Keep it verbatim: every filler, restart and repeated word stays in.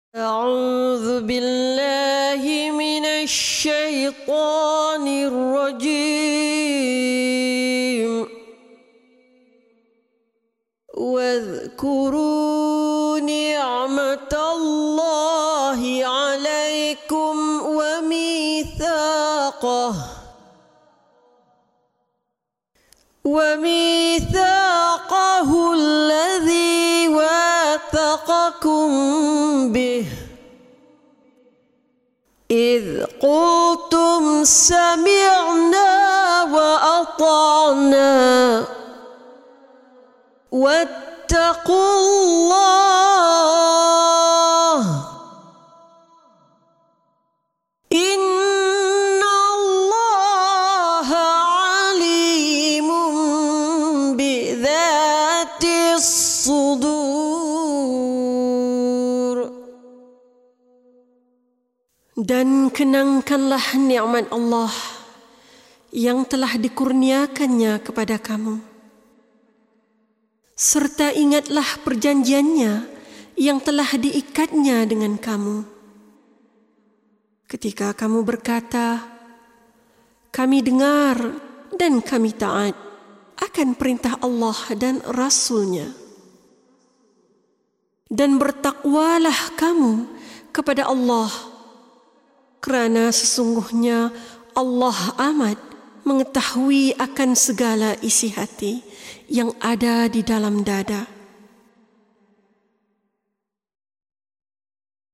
أعوذ بالله من الشيطان الرجيم واذكروا نعمة الله عليكم وميثاقه وميثاقه الذي واثقكم به إذ قلتم سمعنا وأطعنا واتقوا الله إن الله عليم بذات الصدور. Dan kenangkanlah nikmat Allah yang telah dikurniakannya kepada kamu. Serta ingatlah perjanjiannya yang telah diikatnya dengan kamu. Ketika kamu berkata, kami dengar dan kami taat akan perintah Allah dan Rasul-Nya. Dan bertakwalah kamu kepada Allah, kerana sesungguhnya Allah amat mengetahui akan segala isi hati yang ada di dalam dada.